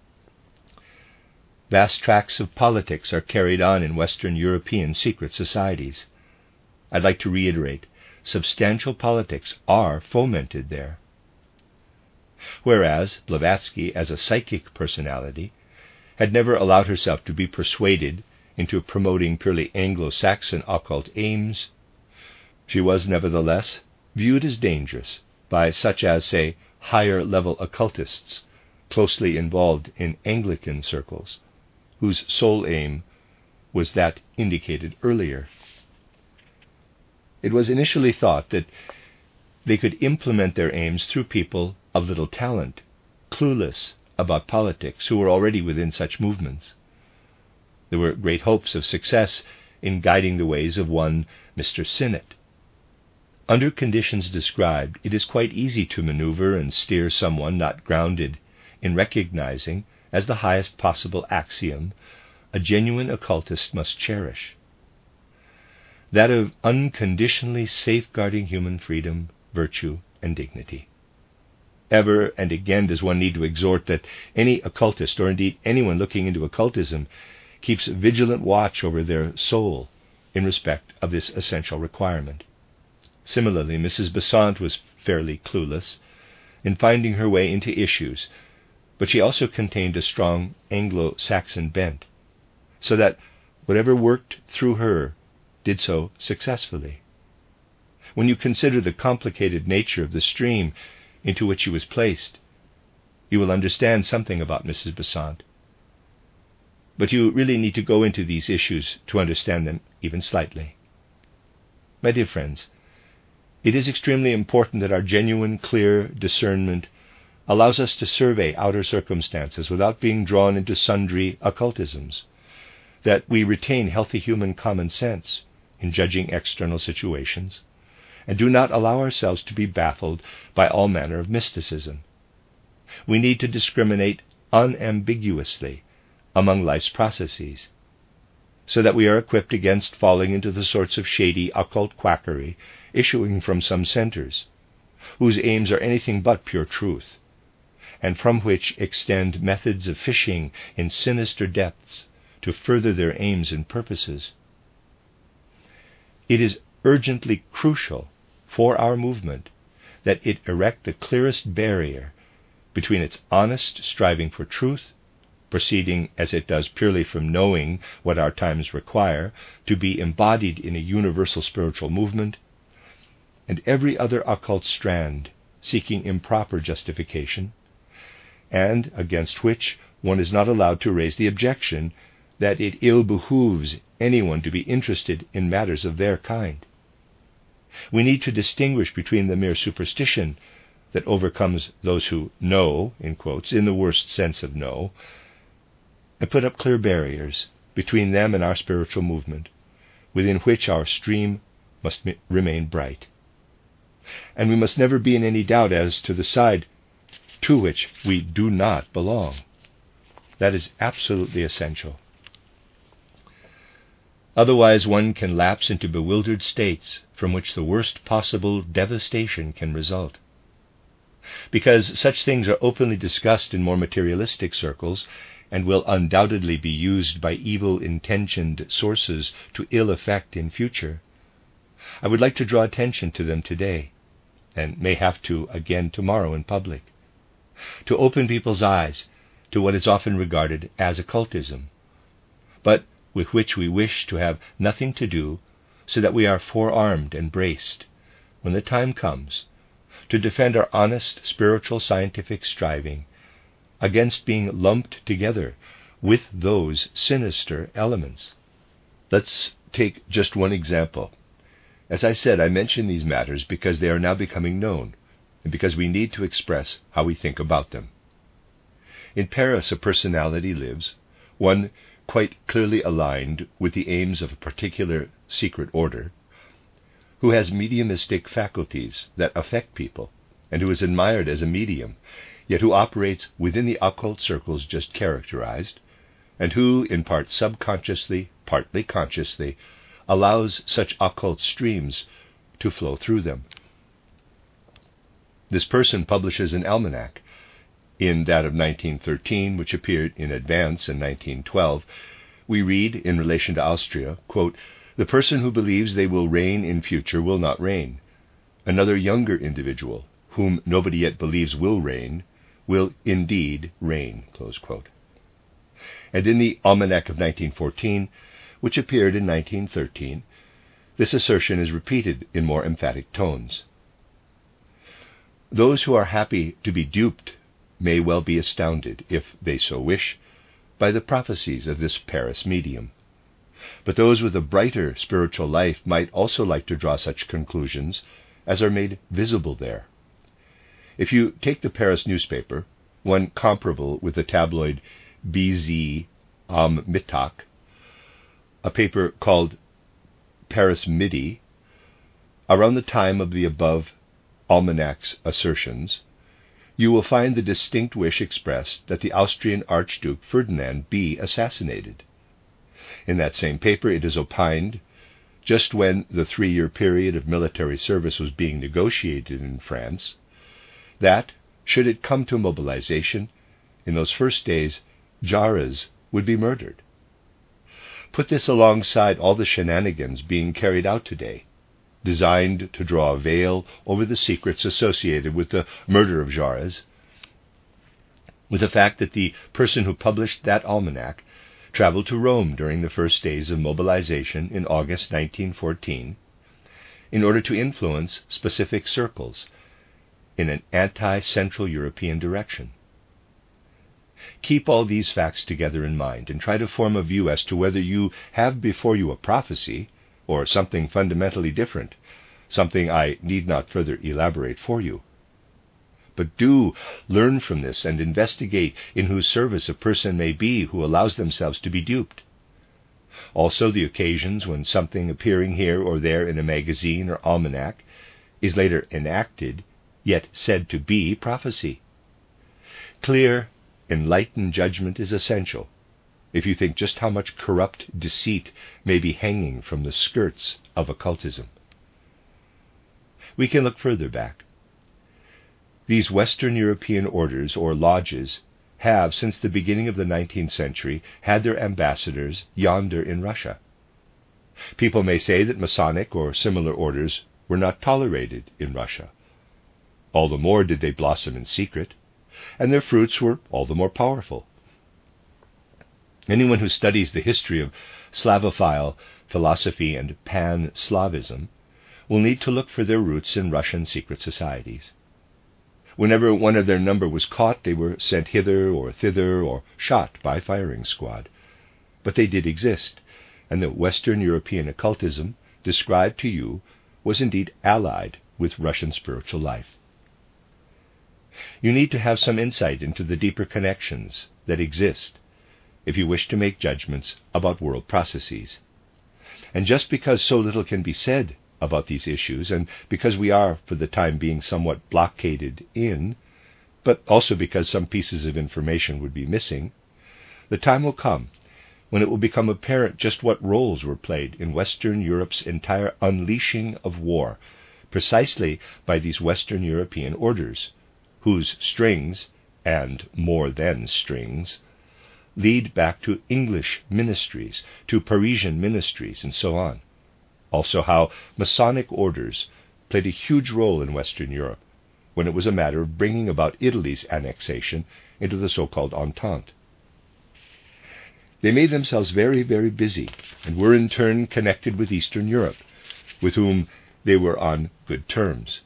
A: Vast tracts of politics are carried on in Western European secret societies. I'd like to reiterate, substantial politics are fomented there. Whereas Blavatsky, as a psychic personality, had never allowed herself to be persuaded into promoting purely Anglo-Saxon occult aims, she was nevertheless viewed as dangerous by such as, say, higher-level occultists closely involved in Anglican circles, whose sole aim was that indicated earlier. It was initially thought that they could implement their aims through people of little talent, clueless about politics, who were already within such movements. There were great hopes of success in guiding the ways of one Mister Sinnett. Under conditions described, it is quite easy to maneuver and steer someone not grounded in recognizing as the highest possible axiom a genuine occultist must cherish, that of unconditionally safeguarding human freedom, virtue, and dignity. Ever and again does one need to exhort that any occultist, or indeed anyone looking into occultism, keeps vigilant watch over their soul in respect of this essential requirement. Similarly, Missus Besant was fairly clueless in finding her way into issues, but she also contained a strong Anglo-Saxon bent, so that whatever worked through her did so successfully. When you consider the complicated nature of the stream into which she was placed, you will understand something about Missus Besant. But you really need to go into these issues to understand them even slightly. My dear friends, it is extremely important that our genuine, clear discernment allows us to survey outer circumstances without being drawn into sundry occultisms, that we retain healthy human common sense in judging external situations, and do not allow ourselves to be baffled by all manner of mysticism. We need to discriminate unambiguously among life's processes, so that we are equipped against falling into the sorts of shady occult quackery issuing from some centers, whose aims are anything but pure truth, and from which extend methods of fishing in sinister depths to further their aims and purposes. It is urgently crucial for our movement that it erect the clearest barrier between its honest striving for truth, proceeding as it does purely from knowing what our times require to be embodied in a universal spiritual movement, and every other occult strand seeking improper justification, and against which one is not allowed to raise the objection that it ill behooves anyone to be interested in matters of their kind. We need to distinguish between the mere superstition that overcomes those who know, in quotes, in the worst sense of know, and put up clear barriers between them and our spiritual movement, within which our stream must m- remain bright. And we must never be in any doubt as to the side to which we do not belong. That is absolutely essential. Otherwise one can lapse into bewildered states from which the worst possible devastation can result. Because such things are openly discussed in more materialistic circles, and will undoubtedly be used by evil-intentioned sources to ill effect in future, I would like to draw attention to them today, and may have to again tomorrow in public, to open people's eyes to what is often regarded as occultism, but with which we wish to have nothing to do, so that we are forearmed and braced, when the time comes, to defend our honest spiritual scientific striving against being lumped together with those sinister elements. Let's take just one example. As I said, I mention these matters because they are now becoming known, and because we need to express how we think about them. In Paris, a personality lives, one quite clearly aligned with the aims of a particular secret order, who has mediumistic faculties that affect people, and who is admired as a medium, yet who operates within the occult circles just characterized, and who, in part subconsciously, partly consciously, allows such occult streams to flow through them. This person publishes an almanac. In that of nineteen thirteen, which appeared in advance in nineteen twelve, we read, in relation to Austria, quote, "The person who believes they will reign in future will not reign. Another younger individual, whom nobody yet believes will reign, will indeed reign," close quote. And in the Almanac of nineteen fourteen, which appeared in nineteen thirteen, this assertion is repeated in more emphatic tones. Those who are happy to be duped may well be astounded, if they so wish, by the prophecies of this Paris medium. But those with a brighter spiritual life might also like to draw such conclusions as are made visible there. If you take the Paris newspaper, one comparable with the tabloid B Z Am Mittag, a paper called Paris Midi, around the time of the above almanac's assertions, you will find the distinct wish expressed that the Austrian Archduke Ferdinand be assassinated. In that same paper it is opined, just when the three-year period of military service was being negotiated in France, that, should it come to mobilization, in those first days, Jarras would be murdered. Put this alongside all the shenanigans being carried out today, designed to draw a veil over the secrets associated with the murder of Jarras, with the fact that the person who published that almanac traveled to Rome during the first days of mobilization in August nineteen fourteen in order to influence specific circles in an anti-Central European direction. Keep all these facts together in mind and try to form a view as to whether you have before you a prophecy or something fundamentally different, something I need not further elaborate for you. But do learn from this and investigate in whose service a person may be who allows themselves to be duped. Also the occasions when something appearing here or there in a magazine or almanac is later enacted, yet said to be prophecy. Clear, enlightened judgment is essential if you think just how much corrupt deceit may be hanging from the skirts of occultism. We can look further back. These Western European orders or lodges have, since the beginning of the nineteenth century, had their ambassadors yonder in Russia. People may say that Masonic or similar orders were not tolerated in Russia. All the more did they blossom in secret, and their fruits were all the more powerful. Anyone who studies the history of Slavophile philosophy and pan-Slavism will need to look for their roots in Russian secret societies. Whenever one of their number was caught, they were sent hither or thither or shot by firing squad. But they did exist, and the Western European occultism described to you was indeed allied with Russian spiritual life. You need to have some insight into the deeper connections that exist if you wish to make judgments about world processes. And just because so little can be said about these issues, and because we are, for the time being, somewhat blockaded in, but also because some pieces of information would be missing, the time will come when it will become apparent just what roles were played in Western Europe's entire unleashing of war, precisely by these Western European orders, whose strings, and more than strings, lead back to English ministries, to Parisian ministries, and so on. Also how Masonic orders played a huge role in Western Europe when it was a matter of bringing about Italy's annexation into the so-called Entente. They made themselves very, very busy and were in turn connected with Eastern Europe, with whom they were on good terms.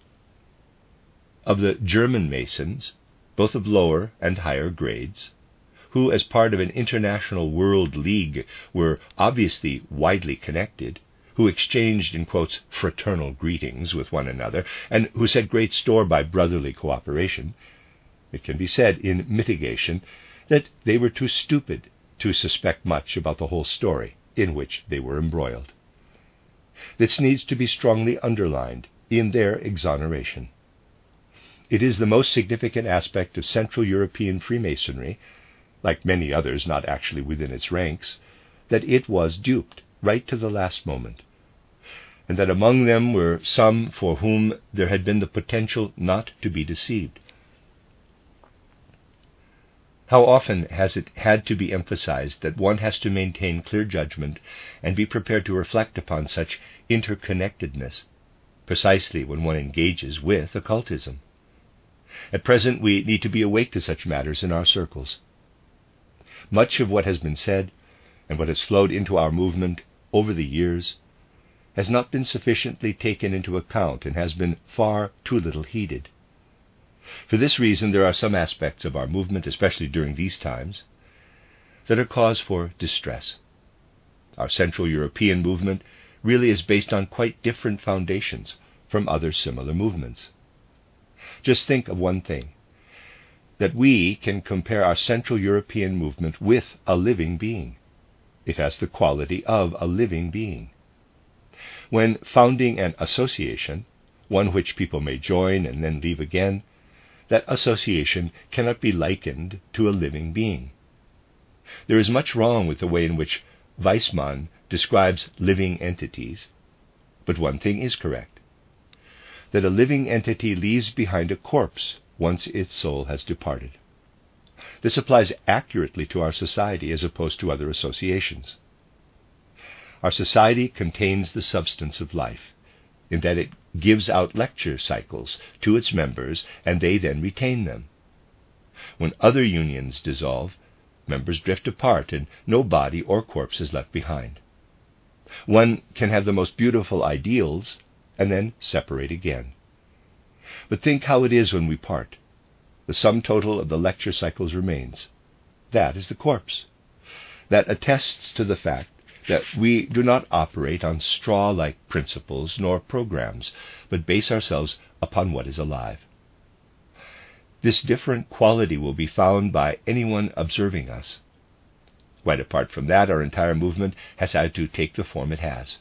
A: Of the German Masons, both of lower and higher grades, who as part of an international world league were obviously widely connected, who exchanged, in quotes, fraternal greetings with one another, and who set great store by brotherly cooperation, it can be said in mitigation that they were too stupid to suspect much about the whole story in which they were embroiled. This needs to be strongly underlined in their exoneration. It is the most significant aspect of Central European Freemasonry, like many others not actually within its ranks, that it was duped right to the last moment, and that among them were some for whom there had been the potential not to be deceived. How often has it had to be emphasized that one has to maintain clear judgment and be prepared to reflect upon such interconnectedness, precisely when one engages with occultism. At present we need to be awake to such matters in our circles. Much of what has been said, and what has flowed into our movement over the years has not been sufficiently taken into account and has been far too little heeded. For this reason, there are some aspects of our movement, especially during these times, that are cause for distress. Our Central European movement really is based on quite different foundations from other similar movements. Just think of one thing, that we can compare our Central European movement with a living being. It has the quality of a living being. When founding an association, one which people may join and then leave again, that association cannot be likened to a living being. There is much wrong with the way in which Weismann describes living entities, but one thing is correct, that a living entity leaves behind a corpse once its soul has departed. This applies accurately to our society as opposed to other associations. Our society contains the substance of life, in that it gives out lecture cycles to its members, and they then retain them. When other unions dissolve, members drift apart, and no body or corpse is left behind. One can have the most beautiful ideals, and then separate again. But think how it is when we part. The sum total of the lecture cycles remains. That is the corpse. That attests to the fact that we do not operate on straw-like principles nor programs, but base ourselves upon what is alive. This different quality will be found by anyone observing us. Quite apart from that, our entire movement has had to take the form it has.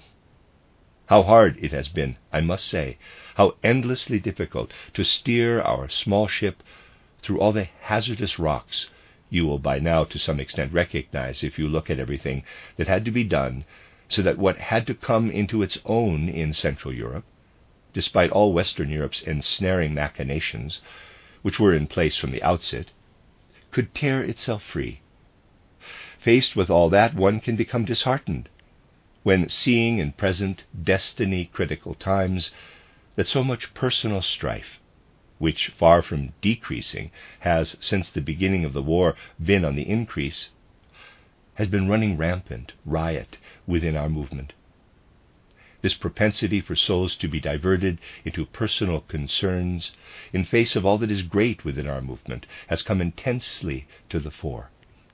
A: How hard it has been, I must say, how endlessly difficult to steer our small ship through all the hazardous rocks you will by now to some extent recognize if you look at everything that had to be done so that what had to come into its own in Central Europe, despite all Western Europe's ensnaring machinations, which were in place from the outset, could tear itself free. Faced with all that, one can become disheartened when seeing in present destiny-critical times that so much personal strife, which, far from decreasing, has, since the beginning of the war, been on the increase, has been running rampant, riot, within our movement. This propensity for souls to be diverted into personal concerns in face of all that is great within our movement has come intensely to the fore.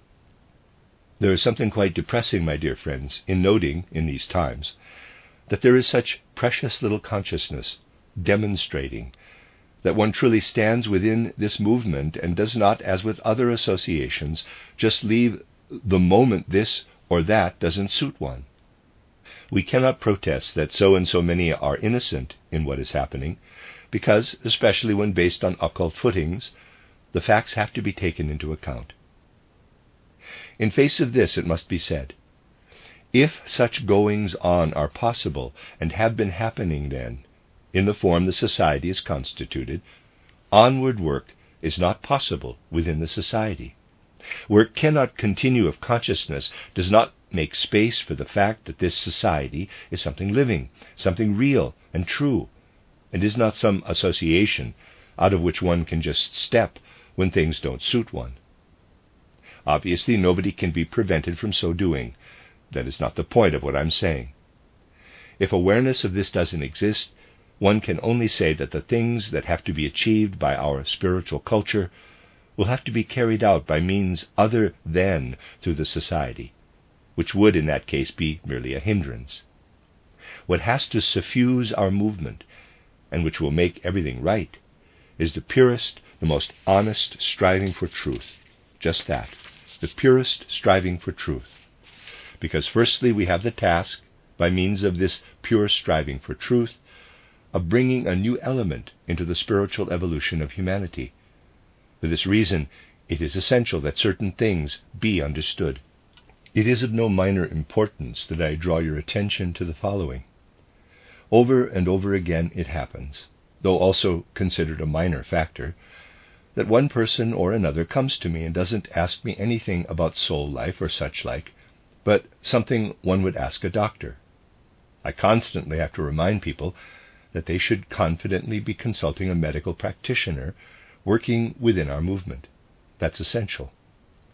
A: There is something quite depressing, my dear friends, in noting, in these times, that there is such precious little consciousness demonstrating that one truly stands within this movement and does not, as with other associations, just leave the moment this or that doesn't suit one. We cannot protest that so and so many are innocent in what is happening, because, especially when based on occult footings, the facts have to be taken into account. In face of this, it must be said, if such goings on are possible and have been happening then, in the form the society is constituted, onward work is not possible within the society. Work cannot continue if consciousness does not make space for the fact that this society is something living, something real and true, and is not some association out of which one can just step when things don't suit one. Obviously, nobody can be prevented from so doing. That is not the point of what I'm saying. If awareness of this doesn't exist, one can only say that the things that have to be achieved by our spiritual culture will have to be carried out by means other than through the society, which would in that case be merely a hindrance. What has to suffuse our movement, and which will make everything right, is the purest, the most honest striving for truth. Just that, the purest striving for truth. Because firstly we have the task, by means of this pure striving for truth, of bringing a new element into the spiritual evolution of humanity. For this reason, it is essential that certain things be understood. It is of no minor importance that I draw your attention to the following. Over and over again it happens, though also considered a minor factor, that one person or another comes to me and doesn't ask me anything about soul life or such like, but something one would ask a doctor. I constantly have to remind people that they should confidently be consulting a medical practitioner working within our movement. That's essential.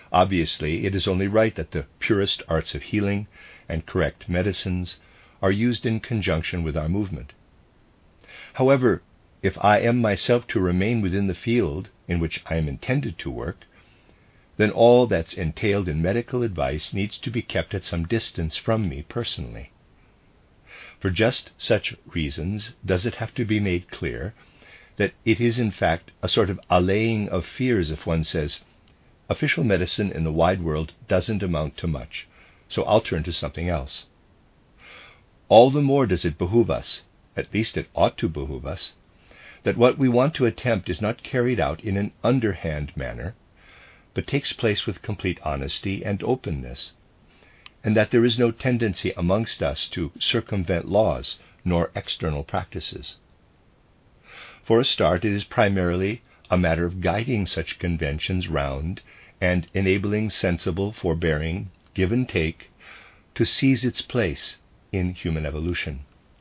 A: Obviously, it is only right that the purest arts of healing and correct medicines are used in conjunction with our movement. However, if I am myself to remain within the field in which I am intended to work, then all that's entailed in medical advice needs to be kept at some distance from me personally. For just such reasons does it have to be made clear that it is in fact a sort of allaying of fears if one says, official medicine in the wide world doesn't amount to much, so I'll turn to something else. All the more does it behoove us, at least it ought to behoove us, that what we want to attempt is not carried out in an underhand manner, but takes place with complete honesty and openness, and that there is no tendency amongst us to circumvent laws nor external practices. For a start, it is primarily a matter of guiding such conventions round and enabling sensible, forbearing, give and take to seize its place in human evolution.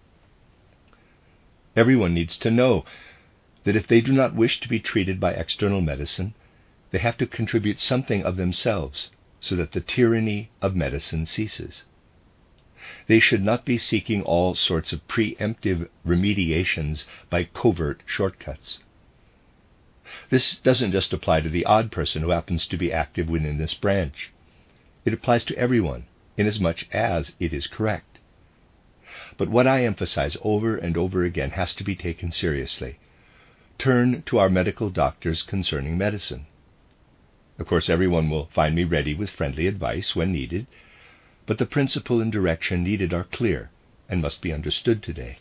A: Everyone needs to know that if they do not wish to be treated by external medicine, they have to contribute something of themselves so that the tyranny of medicine ceases. They should not be seeking all sorts of preemptive remediations by covert shortcuts. This doesn't just apply to the odd person who happens to be active within this branch. It applies to everyone, inasmuch as it is correct. But what I emphasize over and over again has to be taken seriously. Turn to our medical doctors concerning medicine. Of course, everyone will find me ready with friendly advice when needed, but the principle and direction needed are clear and must be understood today.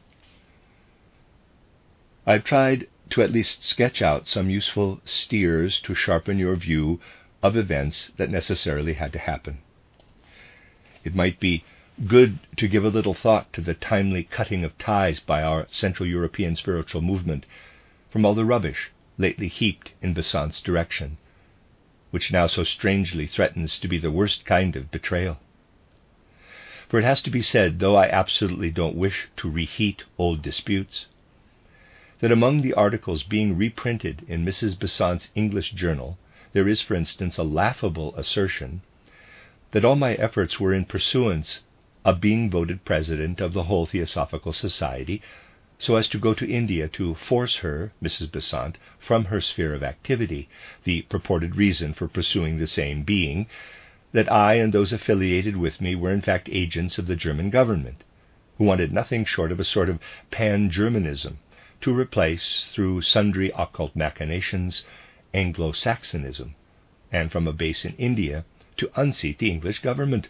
A: I've tried to at least sketch out some useful steers to sharpen your view of events that necessarily had to happen. It might be good to give a little thought to the timely cutting of ties by our Central European spiritual movement from all the rubbish lately heaped in Besant's direction, which now so strangely threatens to be the worst kind of betrayal. For it has to be said, though I absolutely don't wish to reheat old disputes, that among the articles being reprinted in Missus Besant's English journal, there is, for instance, a laughable assertion that all my efforts were in pursuance of being voted president of the whole Theosophical Society, so as to go to India to force her, Missus Besant, from her sphere of activity, the purported reason for pursuing the same being that I and those affiliated with me were in fact agents of the German government, who wanted nothing short of a sort of pan-Germanism to replace, through sundry occult machinations, Anglo-Saxonism, and from a base in India to unseat the English government.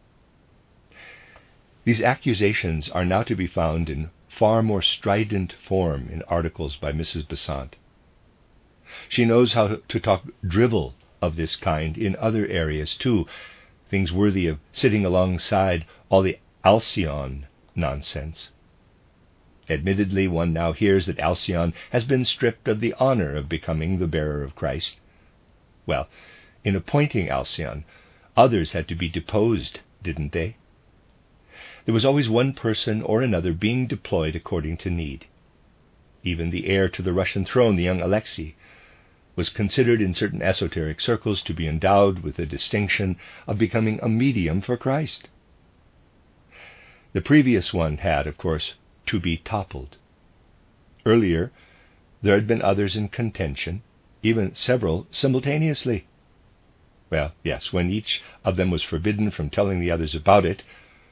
A: These accusations are now to be found in far more strident form in articles by Missus Besant. She knows how to talk drivel of this kind in other areas too, things worthy of sitting alongside all the Alcyone nonsense. Admittedly, one now hears that Alcyone has been stripped of the honor of becoming the bearer of Christ. Well, in appointing Alcyone, others had to be deposed, didn't they? There was always one person or another being deployed according to need. Even the heir to the Russian throne, the young Alexei, was considered in certain esoteric circles to be endowed with the distinction of becoming a medium for Christ. The previous one had, of course, to be toppled. Earlier, there had been others in contention, even several simultaneously. Well, yes, when each of them was forbidden from telling the others about it,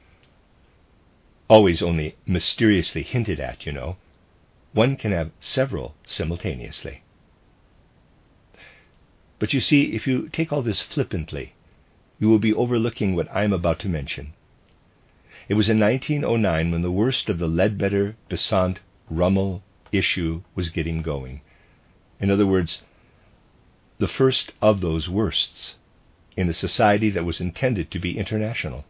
A: always only mysteriously hinted at, you know, one can have several simultaneously. But you see, if you take all this flippantly, you will be overlooking what I am about to mention. It was in nineteen oh nine when the worst of the Ledbetter-Besant-Rummel issue was getting going. In other words, the first of those worsts in a society that was intended to be international.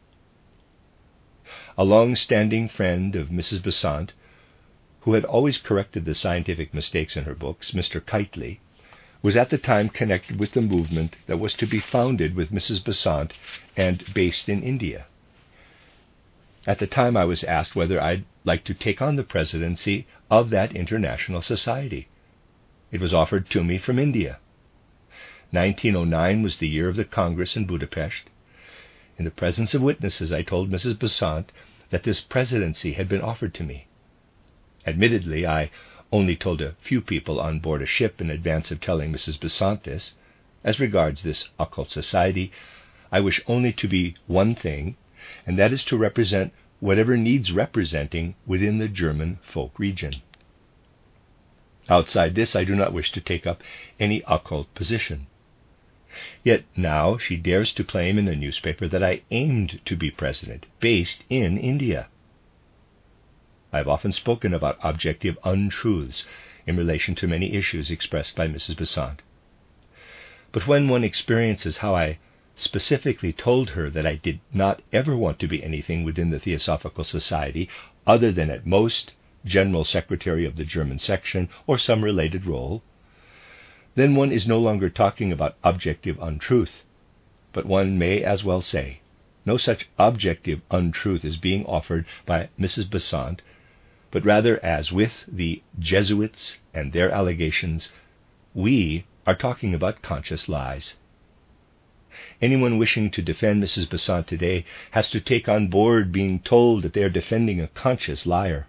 A: A long-standing friend of Missus Besant, who had always corrected the scientific mistakes in her books, Mister Kitely, was at the time connected with the movement that was to be founded with Missus Besant and based in India. At the time I was asked whether I'd like to take on the presidency of that international society. It was offered to me from India. nineteen oh nine was the year of the Congress in Budapest. In the presence of witnesses, I told Missus Besant that this presidency had been offered to me. Admittedly, I only told a few people on board a ship in advance of telling Missus Besant this. As regards this occult society, I wish only to be one thing, and that is to represent whatever needs representing within the German folk region. Outside this, I do not wish to take up any occult position. Yet now she dares to claim in a newspaper that I aimed to be president, based in India. I have often spoken about objective untruths in relation to many issues expressed by Missus Besant. But when one experiences how I specifically told her that I did not ever want to be anything within the Theosophical Society other than at most General Secretary of the German section or some related role, then one is no longer talking about objective untruth, but one may as well say no such objective untruth is being offered by Missus Besant, but rather, as with the Jesuits and their allegations, we are talking about conscious lies. Anyone wishing to defend Missus Besant today has to take on board being told that they are defending a conscious liar.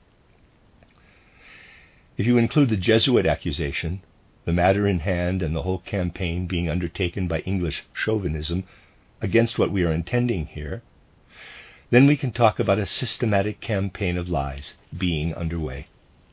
A: If you include the Jesuit accusation, the matter in hand and the whole campaign being undertaken by English chauvinism against what we are intending here, then we can talk about a systematic campaign of lies being underway.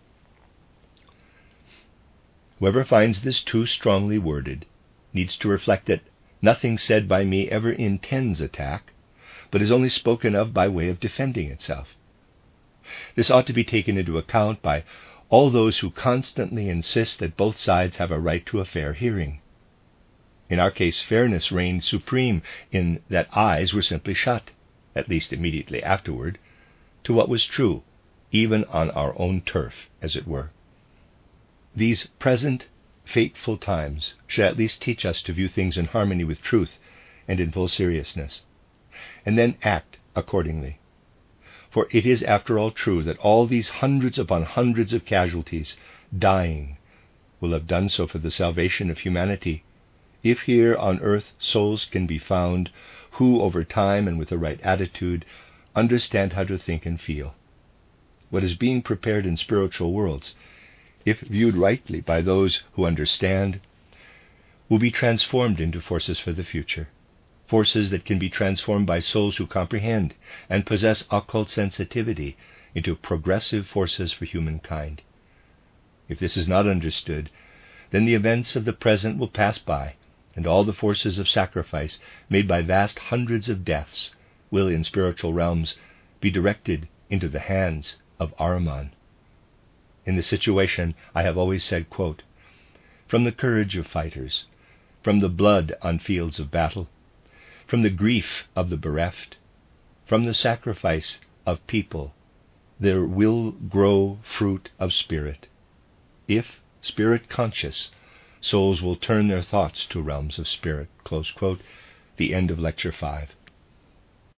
A: Whoever finds this too strongly worded needs to reflect that nothing said by me ever intends attack, but is only spoken of by way of defending itself. This ought to be taken into account by all those who constantly insist that both sides have a right to a fair hearing. In our case, fairness reigned supreme in that eyes were simply shut, at least immediately afterward, to what was true, even on our own turf, as it were. These present, fateful times should at least teach us to view things in harmony with truth and in full seriousness, and then act accordingly. For it is, after all, true that all these hundreds upon hundreds of casualties, dying, will have done so for the salvation of humanity, if here on earth souls can be found who, over time and with the right attitude, understand how to think and feel. What is being prepared in spiritual worlds, if viewed rightly by those who understand, will be transformed into forces for the future. Forces that can be transformed by souls who comprehend and possess occult sensitivity into progressive forces for humankind. If this is not understood, then the events of the present will pass by, and all the forces of sacrifice made by vast hundreds of deaths will, in spiritual realms, be directed into the hands of Ahriman. In this situation, I have always said, quote, "From the courage of fighters, from the blood on fields of battle, from the grief of the bereft, from the sacrifice of people, there will grow fruit of spirit. If, spirit conscious, souls will turn their thoughts to realms of spirit." Close quote. The end of Lecture five.